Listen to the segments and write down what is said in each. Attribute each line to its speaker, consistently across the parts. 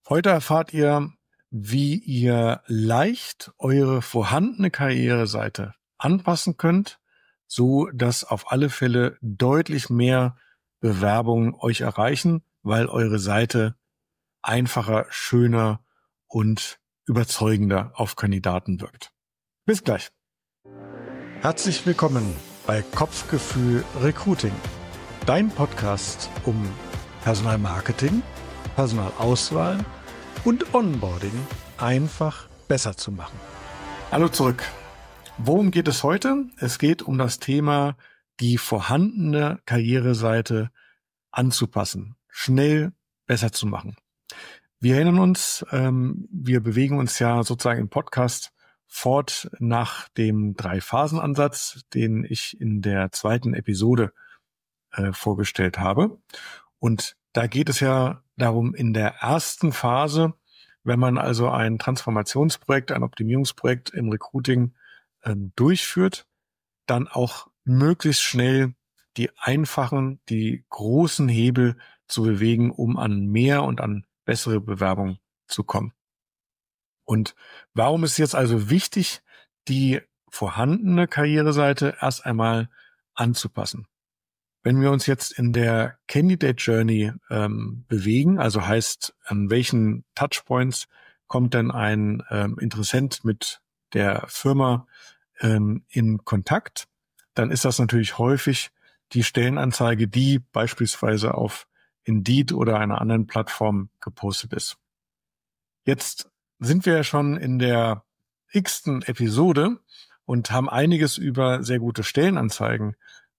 Speaker 1: Heute erfahrt ihr, wie ihr leicht eure vorhandene Karriereseite anpassen könnt, so dass auf alle Fälle deutlich mehr Bewerbungen euch erreichen, weil eure Seite einfacher, schöner und überzeugender auf Kandidaten wirkt. Bis gleich. Herzlich willkommen bei Kopfgefühl Recruiting, dein Podcast um Personalmarketing, Personalauswahl und Onboarding einfach besser zu machen. Hallo zurück. Worum geht es heute? Es geht um das Thema, die vorhandene Karriereseite anzupassen, schnell besser zu machen. Wir erinnern uns, wir bewegen uns ja sozusagen im Podcast fort nach dem 3-Phasen-Ansatz, den ich in der 2. Episode vorgestellt habe. Und da geht es ja darum, in der ersten Phase, wenn man also ein Transformationsprojekt, ein Optimierungsprojekt im Recruiting durchführt, dann auch möglichst schnell die einfachen, die großen Hebel zu bewegen, um an mehr und an bessere Bewerbungen zu kommen. Und warum ist jetzt also wichtig, die vorhandene Karriereseite erst einmal anzupassen? Wenn wir uns jetzt in der Candidate Journey bewegen, also heißt, an welchen Touchpoints kommt denn ein Interessent mit der Firma in Kontakt, dann ist das natürlich häufig die Stellenanzeige, die beispielsweise auf Indeed oder einer anderen Plattform gepostet ist. Jetzt sind wir ja schon in der x-ten Episode und haben einiges über sehr gute Stellenanzeigen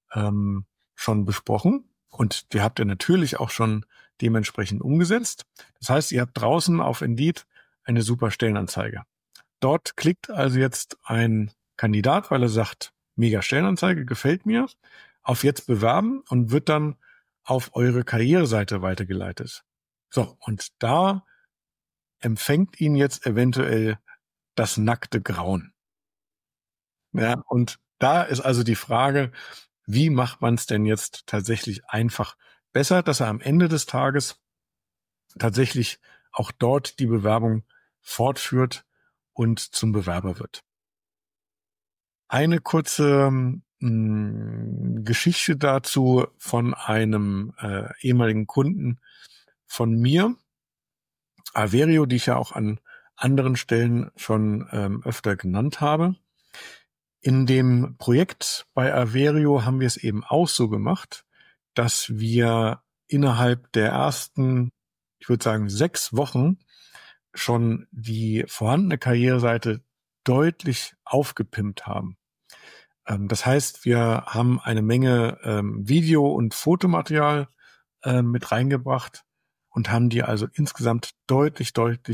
Speaker 1: schon besprochen, und die habt ihr natürlich auch schon dementsprechend umgesetzt. Das heißt, ihr habt draußen auf Indeed eine super Stellenanzeige. Dort klickt also jetzt ein Kandidat, weil er sagt, mega Stellenanzeige, gefällt mir, auf jetzt bewerben und wird dann auf eure Karriereseite weitergeleitet. So, und da empfängt ihn jetzt eventuell das nackte Grauen. Ja, und da ist also die Frage, wie macht man es denn jetzt tatsächlich einfach besser, dass er am Ende des Tages tatsächlich auch dort die Bewerbung fortführt und zum Bewerber wird. Eine kurze Geschichte dazu von einem ehemaligen Kunden von mir, Averio, die ich ja auch an anderen Stellen schon öfter genannt habe. In dem Projekt bei Averio haben wir es eben auch so gemacht, dass wir innerhalb der ersten, ich würde sagen, 6 Wochen schon die vorhandene Karriereseite deutlich aufgepimpt haben. Das heißt, wir haben eine Menge Video- und Fotomaterial mit reingebracht und haben die also insgesamt deutlich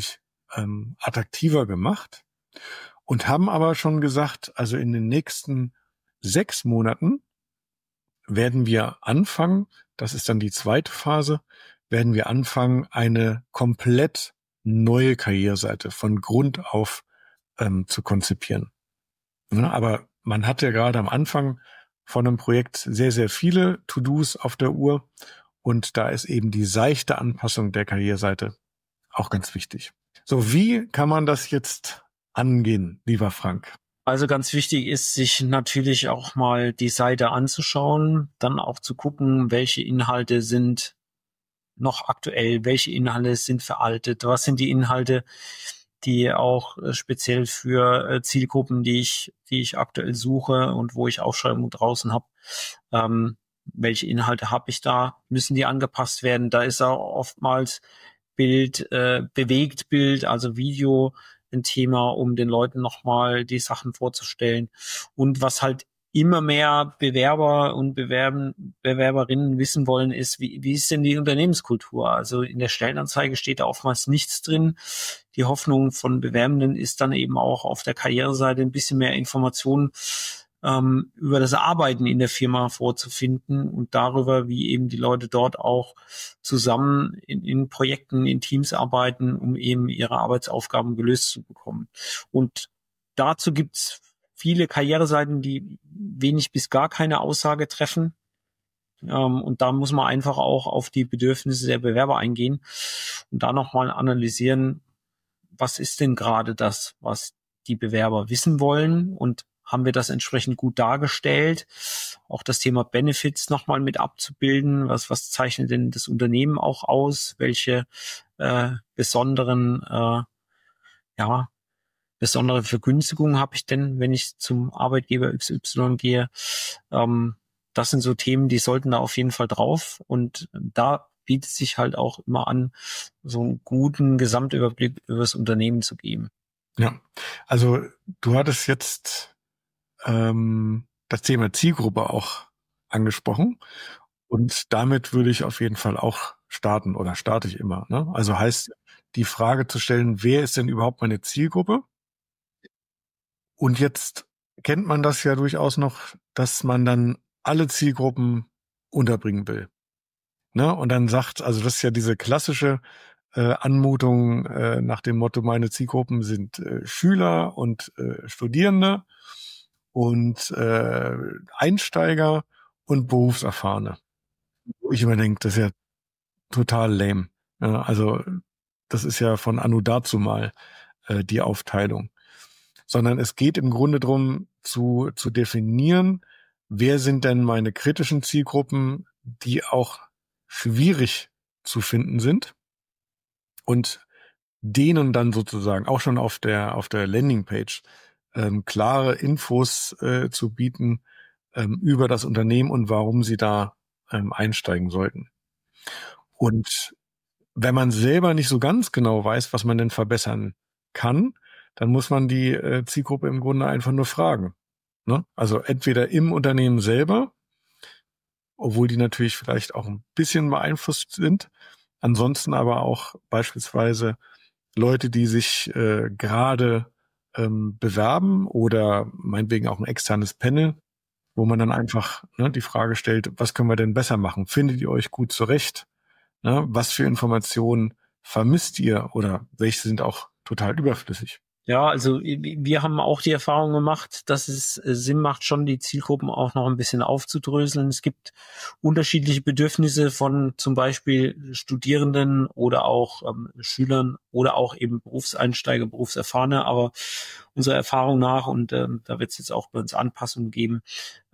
Speaker 1: attraktiver gemacht. Und haben aber schon gesagt, also in den nächsten 6 Monaten werden wir anfangen, das ist dann die 2. Phase, werden wir anfangen, eine komplett neue Karriereseite von Grund auf zu konzipieren. Ja, aber man hat ja gerade am Anfang von einem Projekt sehr, sehr viele To-Dos auf der Uhr, und da ist eben die seichte Anpassung der Karriereseite auch ganz wichtig. So, wie kann man das jetzt angehen, lieber Frank?
Speaker 2: Also ganz wichtig ist, sich natürlich auch mal die Seite anzuschauen, dann auch zu gucken, welche Inhalte sind noch aktuell, welche Inhalte sind veraltet, was sind die Inhalte, die auch speziell für Zielgruppen, die ich aktuell suche und wo ich Ausschreibungen draußen habe, welche Inhalte habe ich da, müssen die angepasst werden. Da ist auch oftmals Bewegtbild, also Video, ein Thema, um den Leuten nochmal die Sachen vorzustellen. Und was halt immer mehr Bewerber und Bewerberinnen wissen wollen, ist, wie ist denn die Unternehmenskultur? Also in der Stellenanzeige steht da oftmals nichts drin. Die Hoffnung von Bewerbenden ist dann eben auch auf der Karriereseite ein bisschen mehr Informationen über das Arbeiten in der Firma vorzufinden und darüber, wie eben die Leute dort auch zusammen in Projekten, in Teams arbeiten, um eben ihre Arbeitsaufgaben gelöst zu bekommen. Und dazu gibt's viele Karriereseiten, die wenig bis gar keine Aussage treffen. Und da muss man einfach auch auf die Bedürfnisse der Bewerber eingehen und da nochmal analysieren, was ist denn gerade das, was die Bewerber wissen wollen, und haben wir das entsprechend gut dargestellt? Auch das Thema Benefits nochmal mit abzubilden. Was zeichnet denn das Unternehmen auch aus? Welche besondere Vergünstigungen habe ich denn, wenn ich zum Arbeitgeber XY gehe? Das sind so Themen, die sollten da auf jeden Fall drauf. Und da bietet sich halt auch immer an, so einen guten Gesamtüberblick über das Unternehmen zu geben.
Speaker 1: Ja, also du hattest jetzt das Thema Zielgruppe auch angesprochen, und damit würde ich auf jeden Fall auch starten, oder starte ich immer. Ne? Also heißt, die Frage zu stellen, wer ist denn überhaupt meine Zielgruppe? Und jetzt kennt man das ja durchaus noch, dass man dann alle Zielgruppen unterbringen will. Ne? Und dann sagt, also das ist ja diese klassische Anmutung nach dem Motto, meine Zielgruppen sind Schüler und Studierende und Einsteiger und Berufserfahrene. Wo ich immer denke, das ist ja total lame. Ja, also das ist ja von Anno dazu mal die Aufteilung. Sondern es geht im Grunde darum zu definieren, wer sind denn meine kritischen Zielgruppen, die auch schwierig zu finden sind, und denen dann sozusagen auch schon auf der Landingpage klare Infos zu bieten über das Unternehmen und warum sie da einsteigen sollten. Und wenn man selber nicht so ganz genau weiß, was man denn verbessern kann, dann muss man die Zielgruppe im Grunde einfach nur fragen. Ne? Also entweder im Unternehmen selber, obwohl die natürlich vielleicht auch ein bisschen beeinflusst sind, ansonsten aber auch beispielsweise Leute, die sich gerade bewerben, oder meinetwegen auch ein externes Panel, wo man dann einfach die Frage stellt, was können wir denn besser machen? Findet ihr euch gut zurecht? Ne? Was für Informationen vermisst ihr, oder welche sind auch total überflüssig?
Speaker 2: Ja, also wir haben auch die Erfahrung gemacht, dass es Sinn macht, schon die Zielgruppen auch noch ein bisschen aufzudröseln. Es gibt unterschiedliche Bedürfnisse von zum Beispiel Studierenden oder auch Schülern oder auch eben Berufseinsteiger, Berufserfahrene. Aber unserer Erfahrung nach, und da wird es jetzt auch bei uns Anpassungen geben,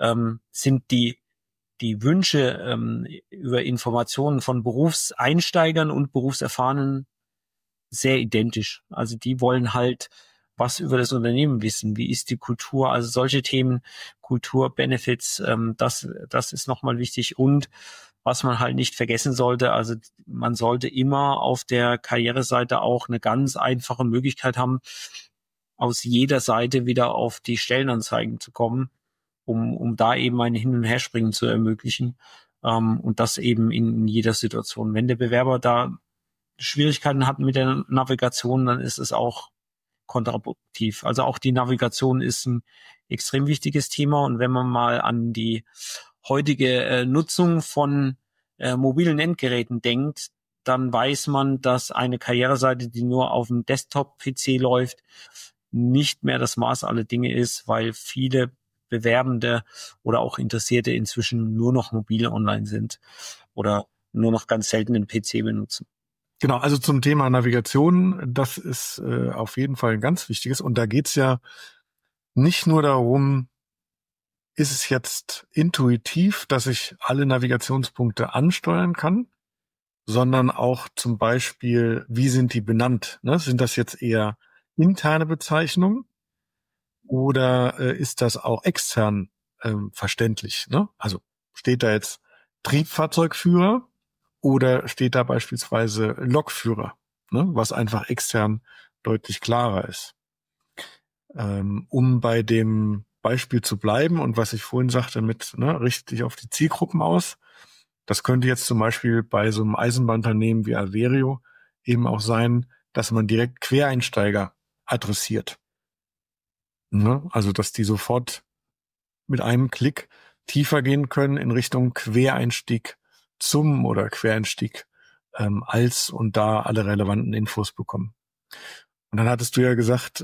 Speaker 2: sind die Wünsche über Informationen von Berufseinsteigern und Berufserfahrenen sehr identisch. Also die wollen halt was über das Unternehmen wissen. Wie ist die Kultur? Also solche Themen, Kultur, Benefits, das ist nochmal wichtig. Und was man halt nicht vergessen sollte, also man sollte immer auf der Karriereseite auch eine ganz einfache Möglichkeit haben, aus jeder Seite wieder auf die Stellenanzeigen zu kommen, um da eben ein Hin- und Herspringen zu ermöglichen. Und das eben in jeder Situation. Wenn der Bewerber da Schwierigkeiten hat mit der Navigation, dann ist es auch kontraproduktiv. Also auch die Navigation ist ein extrem wichtiges Thema. Und wenn man mal an die heutige Nutzung von mobilen Endgeräten denkt, dann weiß man, dass eine Karriereseite, die nur auf dem Desktop-PC läuft, nicht mehr das Maß aller Dinge ist, weil viele Bewerbende oder auch Interessierte inzwischen nur noch mobil online sind oder nur noch ganz selten den PC benutzen.
Speaker 1: Genau, also zum Thema Navigation, das ist auf jeden Fall ein ganz wichtiges. Und da geht's ja nicht nur darum, ist es jetzt intuitiv, dass ich alle Navigationspunkte ansteuern kann, sondern auch zum Beispiel, wie sind die benannt? Ne? Sind das jetzt eher interne Bezeichnungen, oder ist das auch extern verständlich? Ne? Also steht da jetzt Triebfahrzeugführer oder steht da beispielsweise Lokführer, ne? Was einfach extern deutlich klarer ist. Um bei dem Beispiel zu bleiben und was ich vorhin sagte mit, richte dich auf die Zielgruppen aus. Das könnte jetzt zum Beispiel bei so einem Eisenbahnunternehmen wie Averio eben auch sein, dass man direkt Quereinsteiger adressiert. Ne? Also, dass die sofort mit einem Klick tiefer gehen können in Richtung Quereinstieg zum oder Quereinstieg als und da alle relevanten Infos bekommen. Und dann hattest du ja gesagt,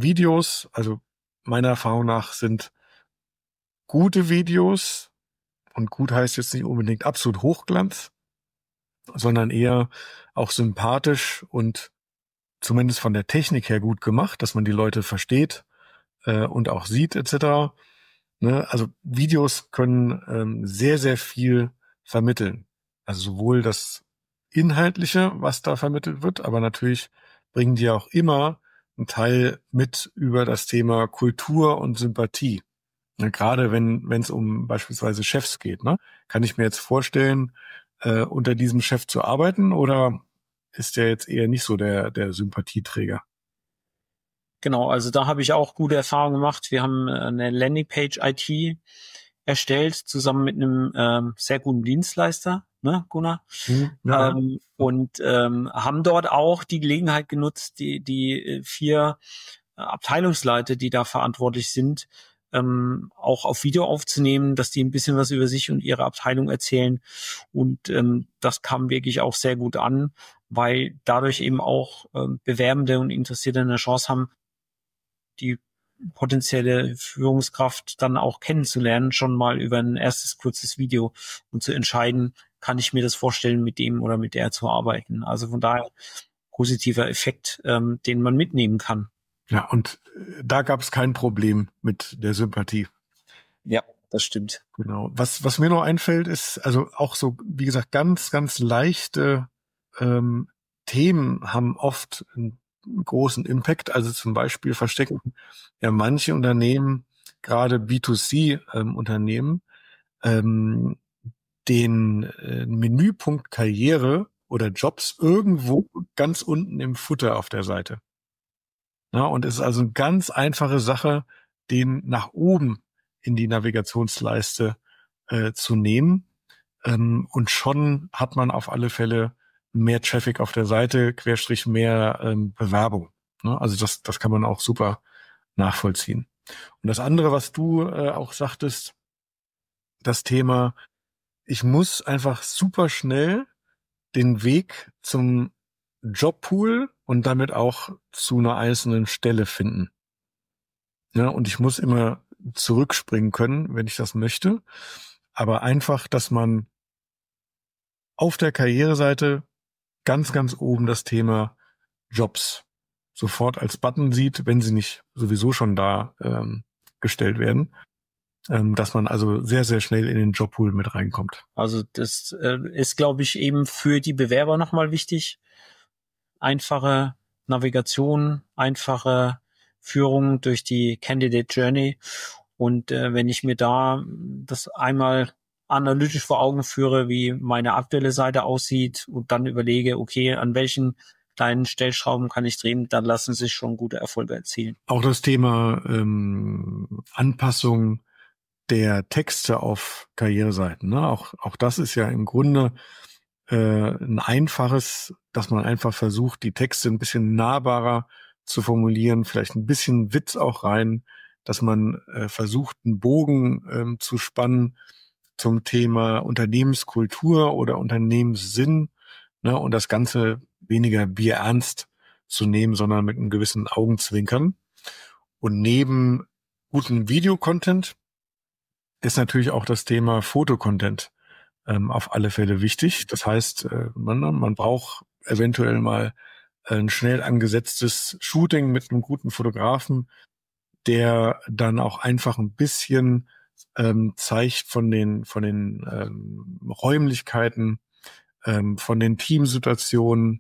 Speaker 1: Videos, also meiner Erfahrung nach sind gute Videos Und gut heißt jetzt nicht unbedingt absolut Hochglanz, sondern eher auch sympathisch und zumindest von der Technik her gut gemacht, dass man die Leute versteht und auch sieht etc. Ne? Also Videos können sehr, sehr viel vermitteln. Also sowohl das Inhaltliche, was da vermittelt wird, aber natürlich bringen die auch immer einen Teil mit über das Thema Kultur und Sympathie. Ne? Gerade wenn es um beispielsweise Chefs geht, ne? Kann ich mir jetzt vorstellen, unter diesem Chef zu arbeiten oder ist der jetzt eher nicht so der Sympathieträger?
Speaker 2: Genau, also da habe ich auch gute Erfahrungen gemacht. Wir haben eine Landingpage IT erstellt, zusammen mit einem sehr guten Dienstleister, ne, Gunnar?
Speaker 1: Ja.
Speaker 2: Und haben dort auch die Gelegenheit genutzt, die 4 Abteilungsleiter, die da verantwortlich sind, auch auf Video aufzunehmen, dass die ein bisschen was über sich und ihre Abteilung erzählen. Und das kam wirklich auch sehr gut an, weil dadurch eben auch Bewerbende und Interessierte eine Chance haben, die potenzielle Führungskraft dann auch kennenzulernen, schon mal über ein erstes kurzes Video und zu entscheiden, kann ich mir das vorstellen, mit dem oder mit der zu arbeiten. Also von daher positiver Effekt, den man mitnehmen kann.
Speaker 1: Ja, und da gab es kein Problem mit der Sympathie.
Speaker 2: Ja, das stimmt.
Speaker 1: Genau. Was mir noch einfällt, ist also auch so, wie gesagt, ganz, ganz leichte Themen haben oft einen großen Impact. Also zum Beispiel verstecken ja manche Unternehmen, gerade B2C-Unternehmen, den Menüpunkt Karriere oder Jobs irgendwo ganz unten im Footer auf der Seite. Ja, und es ist also eine ganz einfache Sache, den nach oben in die Navigationsleiste zu nehmen. Und schon hat man auf alle Fälle mehr Traffic auf der Seite, Querstrich mehr Bewerbung. Ne? Also das kann man auch super nachvollziehen. Und das andere, was du auch sagtest, das Thema, ich muss einfach super schnell den Weg zum Jobpool und damit auch zu einer einzelnen Stelle finden. Ja, und ich muss immer zurückspringen können, wenn ich das möchte. Aber einfach, dass man auf der Karriereseite ganz, ganz oben das Thema Jobs sofort als Button sieht, wenn sie nicht sowieso schon da gestellt werden, dass man also sehr, sehr schnell in den Jobpool mit reinkommt.
Speaker 2: Also das ist, glaube ich, eben für die Bewerber nochmal wichtig. Einfache Navigation, einfache Führung durch die Candidate Journey. Und wenn ich mir da das einmal analytisch vor Augen führe, wie meine aktuelle Seite aussieht und dann überlege, okay, an welchen kleinen Stellschrauben kann ich drehen, dann lassen sich schon gute Erfolge erzielen.
Speaker 1: Auch das Thema Anpassung der Texte auf Karriereseiten. Ne? Auch das ist ja im Grunde ein einfaches, dass man einfach versucht, die Texte ein bisschen nahbarer zu formulieren, vielleicht ein bisschen Witz auch rein, dass man versucht, einen Bogen zu spannen zum Thema Unternehmenskultur oder Unternehmenssinn, ne, und das Ganze weniger bierernst zu nehmen, sondern mit einem gewissen Augenzwinkern. Und neben gutem Videocontent ist natürlich auch das Thema Fotocontent auf alle Fälle wichtig. Das heißt, man braucht eventuell mal ein schnell angesetztes Shooting mit einem guten Fotografen, der dann auch einfach ein bisschen zeigt von den Räumlichkeiten, von den Teamsituationen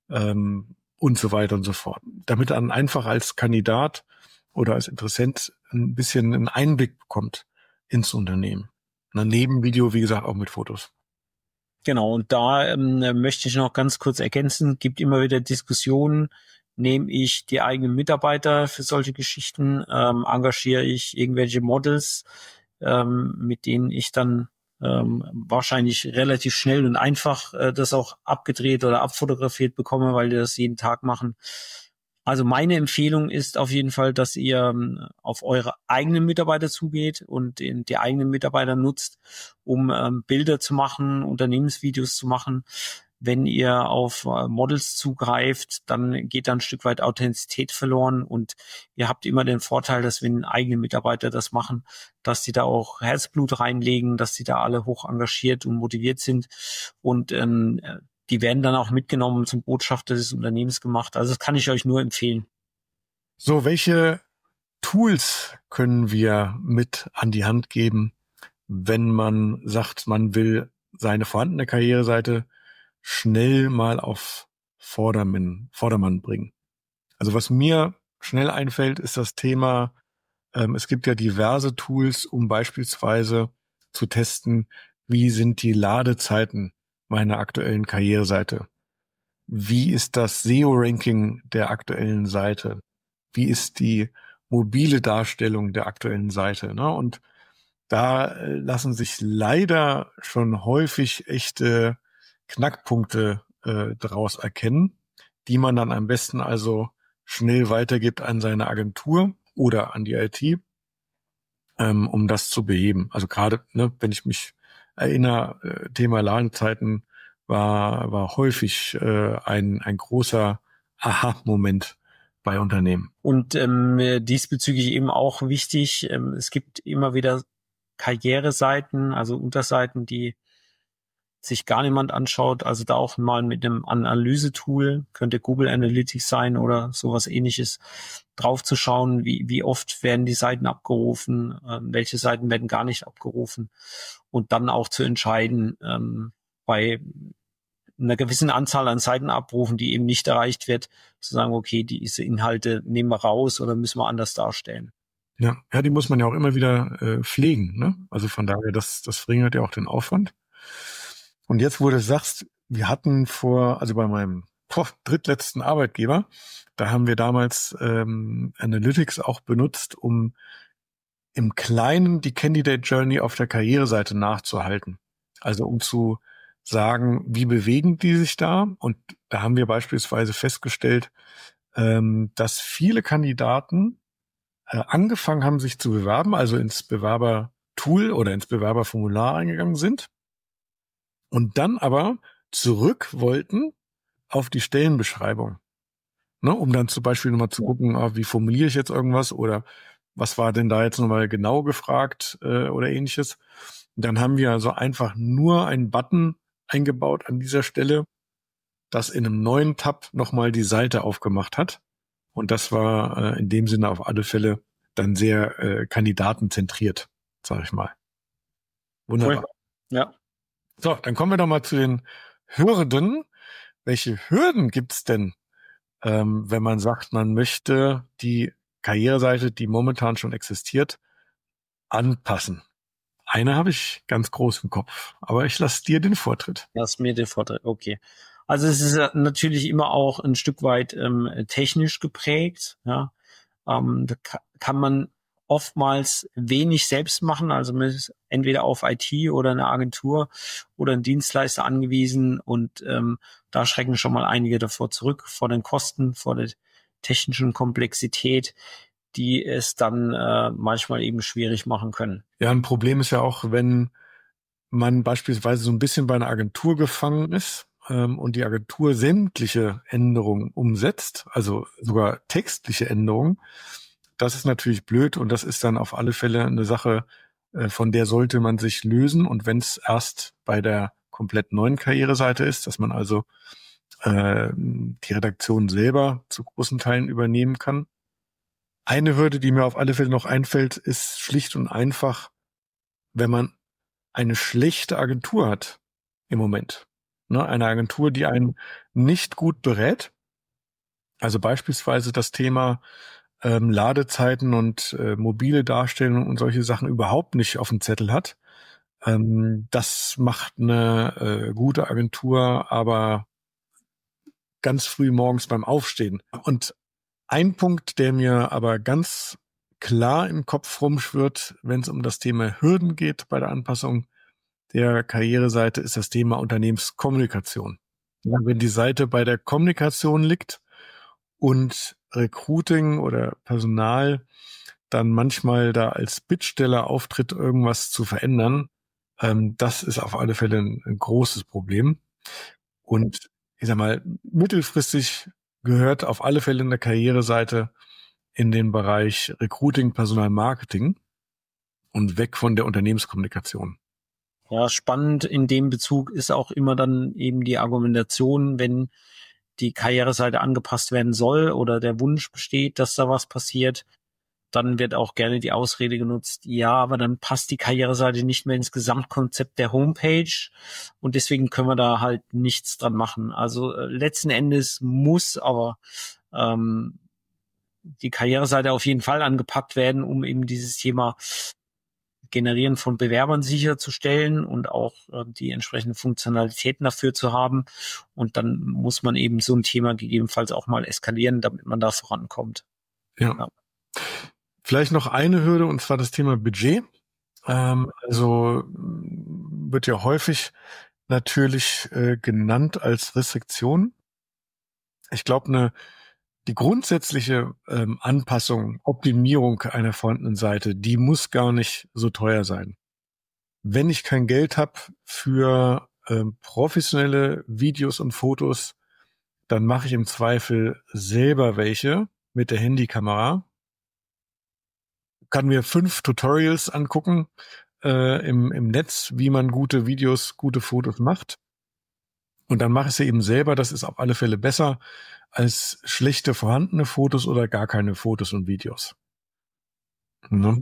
Speaker 1: und so weiter und so fort. Damit dann einfach als Kandidat oder als Interessent ein bisschen einen Einblick bekommt ins Unternehmen. Neben Video, wie gesagt, auch mit Fotos.
Speaker 2: Genau, und da möchte ich noch ganz kurz ergänzen, gibt immer wieder Diskussionen, nehme ich die eigenen Mitarbeiter für solche Geschichten, engagiere ich irgendwelche Models, mit denen ich dann wahrscheinlich relativ schnell und einfach das auch abgedreht oder abfotografiert bekomme, weil die das jeden Tag machen. Also meine Empfehlung ist auf jeden Fall, dass ihr auf eure eigenen Mitarbeiter zugeht und die eigenen Mitarbeiter nutzt, um Bilder zu machen, Unternehmensvideos zu machen. wenn ihr auf Models zugreift, dann geht da ein Stück weit Authentizität verloren und ihr habt immer den Vorteil, dass wenn eigene Mitarbeiter das machen, dass die da auch Herzblut reinlegen, dass die da alle hoch engagiert und motiviert sind und die werden dann auch mitgenommen zum Botschafter des Unternehmens gemacht. Also das kann ich euch nur empfehlen.
Speaker 1: So, welche Tools können wir mit an die Hand geben, wenn man sagt, man will seine vorhandene Karriereseite schnell mal auf Vordermann bringen? Also was mir schnell einfällt, ist das Thema, es gibt ja diverse Tools, um beispielsweise zu testen, wie sind die Ladezeiten meiner aktuellen Karriereseite? Wie ist das SEO-Ranking der aktuellen Seite? Wie ist die mobile Darstellung der aktuellen Seite? Ne? Und da lassen sich leider schon häufig echte Knackpunkte daraus erkennen, die man dann am besten also schnell weitergibt an seine Agentur oder an die IT, um das zu beheben. Also gerade, ne, wenn ich mich erinnere, Thema Ladezeiten war häufig ein großer Aha-Moment bei Unternehmen.
Speaker 2: Und diesbezüglich eben auch wichtig, es gibt immer wieder Karriereseiten, also Unterseiten, die sich gar niemand anschaut. Also da auch mal mit einem Analysetool, könnte Google Analytics sein oder sowas ähnliches, drauf zu schauen, wie oft werden die Seiten abgerufen, welche Seiten werden gar nicht abgerufen und dann auch zu entscheiden, bei einer gewissen Anzahl an Seitenabrufen, die eben nicht erreicht wird, zu sagen, okay, diese Inhalte nehmen wir raus oder müssen wir anders darstellen.
Speaker 1: Ja, die muss man ja auch immer wieder pflegen. Ne? Also von daher, das verringert ja auch den Aufwand. Und jetzt, wo du sagst, wir hatten also bei meinem drittletzten Arbeitgeber, da haben wir damals Analytics auch benutzt, um im Kleinen die Candidate Journey auf der Karriereseite nachzuhalten. Also um zu sagen, wie bewegen die sich da? Und da haben wir beispielsweise festgestellt, dass viele Kandidaten angefangen haben, sich zu bewerben, also ins Bewerbertool oder ins Bewerberformular eingegangen sind und dann aber zurück wollten auf die Stellenbeschreibung, ne, um dann zum Beispiel nochmal zu gucken, wie formuliere ich jetzt irgendwas oder was war denn da jetzt nochmal genau gefragt oder ähnliches. Und dann haben wir also einfach nur einen Button eingebaut an dieser Stelle, das in einem neuen Tab nochmal die Seite aufgemacht hat. Und das war in dem Sinne auf alle Fälle dann sehr kandidatenzentriert, sag ich mal. Wunderbar.
Speaker 2: Cool. Ja.
Speaker 1: So, dann kommen wir doch mal zu den Hürden. Welche Hürden gibt's denn, wenn man sagt, man möchte die Karriereseite, die momentan schon existiert, anpassen? Eine habe ich ganz groß im Kopf, aber ich lasse dir den Vortritt.
Speaker 2: Lass mir den Vortritt, okay. Also es ist natürlich immer auch ein Stück weit technisch geprägt. Ja, da kann man oftmals wenig selbst machen. Also man ist entweder auf IT oder eine Agentur oder einen Dienstleister angewiesen und da schrecken schon mal einige davor zurück, vor den Kosten, vor der technischen Komplexität, die es dann manchmal eben schwierig machen können.
Speaker 1: Ja, ein Problem ist ja auch, wenn man beispielsweise so ein bisschen bei einer Agentur gefangen ist und die Agentur sämtliche Änderungen umsetzt, also sogar textliche Änderungen. Das ist natürlich blöd und das ist dann auf alle Fälle eine Sache, von der sollte man sich lösen. Und wenn es erst bei der komplett neuen Karriereseite ist, dass man also die Redaktion selber zu großen Teilen übernehmen kann. Eine Hürde, die mir auf alle Fälle noch einfällt, ist schlicht und einfach, wenn man eine schlechte Agentur hat im Moment. Ne, eine Agentur, die einen nicht gut berät. Also beispielsweise das Thema Ladezeiten und mobile Darstellung und solche Sachen überhaupt nicht auf dem Zettel hat. Das macht eine gute Agentur aber ganz früh morgens beim Aufstehen. Und ein Punkt, der mir aber ganz klar im Kopf rumschwirrt, wenn es um das Thema Hürden geht bei der Anpassung der Karriereseite, ist das Thema Unternehmenskommunikation. Ja, wenn die Seite bei der Kommunikation liegt und Recruiting oder Personal dann manchmal da als Bittsteller auftritt, irgendwas zu verändern, das ist auf alle Fälle ein großes Problem. Und ich sag mal, mittelfristig gehört auf alle Fälle eine Karriereseite in den Bereich Recruiting, Personalmarketing und weg von der Unternehmenskommunikation.
Speaker 2: Ja, spannend in dem Bezug ist auch immer dann eben die Argumentation, wenn die Karriereseite angepasst werden soll oder der Wunsch besteht, dass da was passiert, dann wird auch gerne die Ausrede genutzt, ja, aber dann passt die Karriereseite nicht mehr ins Gesamtkonzept der Homepage und deswegen können wir da halt nichts dran machen. Also letzten Endes muss aber die Karriereseite auf jeden Fall angepackt werden, um eben dieses Thema Generieren von Bewerbern sicherzustellen und auch die entsprechenden Funktionalitäten dafür zu haben. Und dann muss man eben so ein Thema gegebenenfalls auch mal eskalieren, damit man da vorankommt.
Speaker 1: Ja. Vielleicht noch eine Hürde, und zwar das Thema Budget. Also wird ja häufig natürlich genannt als Restriktion. Ich glaube, die grundsätzliche Anpassung, Optimierung einer vorhandenen Seite, die muss gar nicht so teuer sein. Wenn ich kein Geld habe für professionelle Videos und Fotos, dann mache ich im Zweifel selber welche mit der Handykamera. Kann mir 5 Tutorials angucken im Netz, wie man gute Videos, gute Fotos macht. Und dann mache ich sie eben selber. Das ist auf alle Fälle besser als schlechte vorhandene Fotos oder gar keine Fotos und Videos. Ne?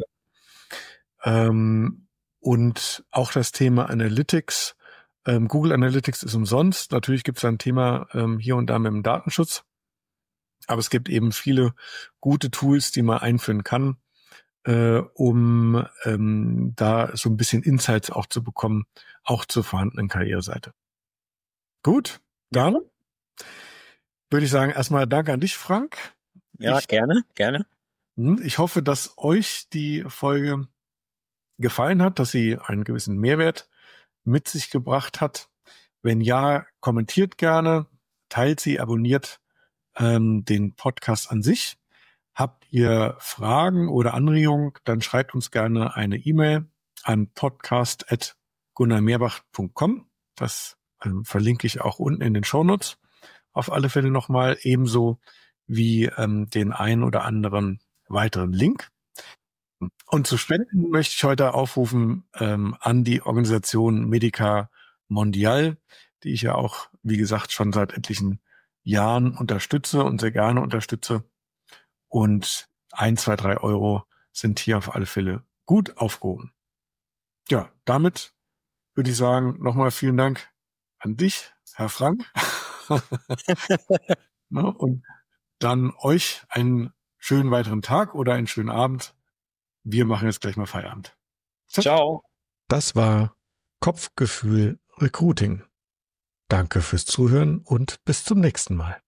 Speaker 1: Und auch das Thema Analytics. Google Analytics ist umsonst. Natürlich gibt es ein Thema hier und da mit dem Datenschutz. Aber es gibt eben viele gute Tools, die man einführen kann, um da so ein bisschen Insights auch zu bekommen, auch zur vorhandenen Karriereseite. Gut, dann würde ich sagen, erstmal danke an dich, Frank.
Speaker 2: Ja, gerne.
Speaker 1: Ich hoffe, dass euch die Folge gefallen hat, dass sie einen gewissen Mehrwert mit sich gebracht hat. Wenn ja, kommentiert gerne, teilt sie, abonniert den Podcast an sich. Habt ihr Fragen oder Anregungen, dann schreibt uns gerne eine E-Mail an podcast@gunnarmehrbach.com. Das verlinke ich auch unten in den Shownotes auf alle Fälle nochmal, ebenso wie den ein oder anderen weiteren Link. Und zu spenden möchte ich heute aufrufen an die Organisation Medica Mondial, die ich ja auch, wie gesagt, schon seit etlichen Jahren unterstütze und sehr gerne unterstütze. Und 1, 2, 3 Euro sind hier auf alle Fälle gut aufgehoben. Ja, damit würde ich sagen, nochmal vielen Dank an dich, Herr Frank. Und dann euch einen schönen weiteren Tag oder einen schönen Abend. Wir machen jetzt gleich mal Feierabend.
Speaker 2: Ciao.
Speaker 1: Das war Kopfgefühl Recruiting. Danke fürs Zuhören und bis zum nächsten Mal.